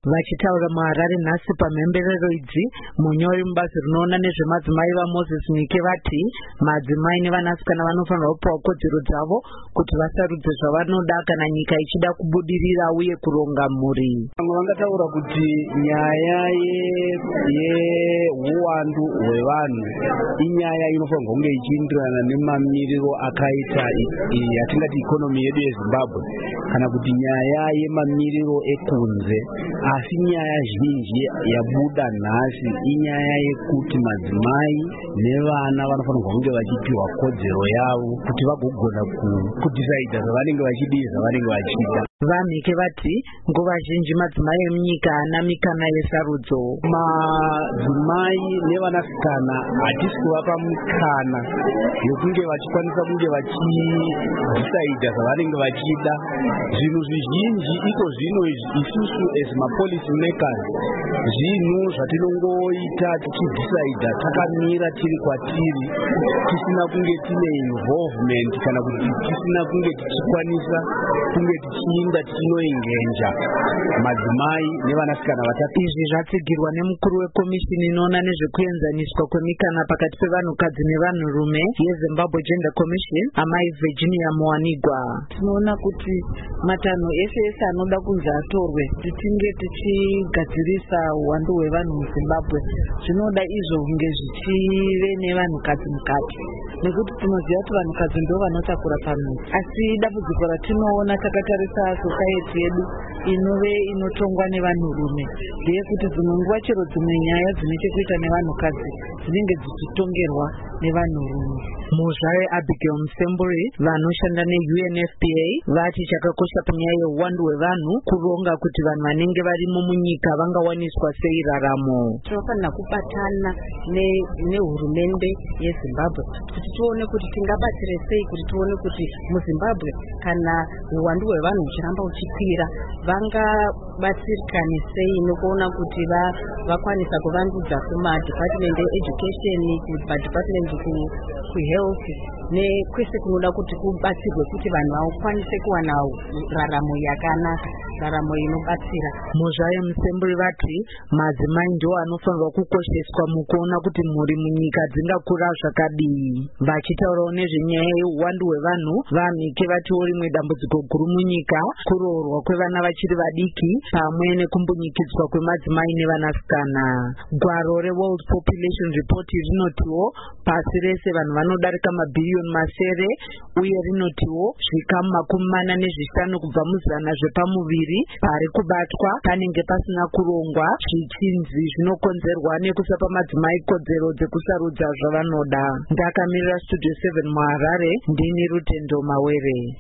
Vachitaura muHarare nhasi pamhemberero idzi, munyori mubazi rinoona nezvemadzimai vaMoses Nike vati madzimai nevanasikana vanofanirwa kupiwa kodzero dzavo kuti vasarudze zvavanoda kana nyika ichida kubudirira uye kuronga mhuri. Vangataura kuti nyaya yehuwandu hwevanhu inyaya inofanirwa kunge ichienderana nemamiriro akaita yatingati ikonomi yedu yeZimbabwe, kana kuti nyaya yemamiriro ekunze. Asi nyaya zhinji yabuda nhasi inyaya yekuti madzimai nevana vanofanirwa kunge vachipiwa kodzero yavo kuti vagogona kudhisaidha zvavanenge vachidii zvavanenge vachida. VaNike vati nguva zhinji madzimai emunyika haana mikana yesarudzo. Madzimai nevanasikana hatisi kuvapa mikana yokunge vachikwanisa kunge vachidhisaidha zvavanenge vachida. Zvinhu zvizhinji iko zvino isusu as mapolicy makers zvinhu zvatinongoita tichidhisaidha takamira tiri kwatiri tisina kunge tine involvement kana kuti tisina kunge tichikwanisa kunge tichiinda tichinoengenja madzimai nevanasikana vatatu. Izvi zvatsigirwa nemukuru wekomishini inoona nezvekuenzaniswa kwemikana pakati pevanhukadzi nevanhurume yeZimbabwe Gender Commission, amai Virginia Muwanigwa. Tinoona kuti matanho ese anoda kunzi atorwe kuti tinge tichigadzirisa uwandu hwevanhu muZimbabwe zvinoda izvo kunge zvichive nevanhukadzi mukati, nekuti tinoziva kuti vanhukadzi ndo vanotakura panhungu. Asi dambudziko ratinoona takatarisa society yedu inove inotongwa nevanhurume ndeyekuti dzimwe nguva chero dzimwe nyaya dzine chekuita nevanhukadzi dzinenge dzichitongerwa nevanhurume. Muzvare Abigail Msemburi vanoshanda neUNFPA vati chakakosha panyaya yehuwandu hwevanhu kuronga kuti vanhu vanenge varimo munyika vangawaniswa sei raramo. Tinofanira kubatana nehurumende yeZimbabwe kuti tione kuti tingabatsire sei kuti tione kuti muZimbabwe kana huwandu hwevanhu huchiramba huchikwira vangabatsirikane sei nokuona kuti vakwanisa kuvandudza kumadepartment education, kumadepartment kuhealth nekwese kunoda kuti kubatsirwe kuti vanhu vakwanise kuwana raramo yakanaka, raramo inobatsira. Muzvare Musemburi vati madzimai ndiwo anofanirwa kukosheswa mukuona kuti mhuri munyika dzingakura zvakadii. Vachitaurawo nezvenyaya yehuwandu hwevanhu, vaNike vatiwo rimwe dambudziko guru munyika kuroorwa kwevana vachiri vadiki pamwe nekumbunyikidzwa kwemadzimai nevanasikana. Gwaro reWorld Population Report rinotiwo pasi rese vanhu vanodarika mabhiriyoni masere uye rinotiwo zvikamu 45 kubva muzana zvepamuviri pari kubatwa panenge pasina kurongwa zvichinzi zvinokonzerwa nekusapa madzimai kodzero dzekusarudza zvavanoda. Ndakamirira Studio 7 muHarare, ndini Rutendo Mawere.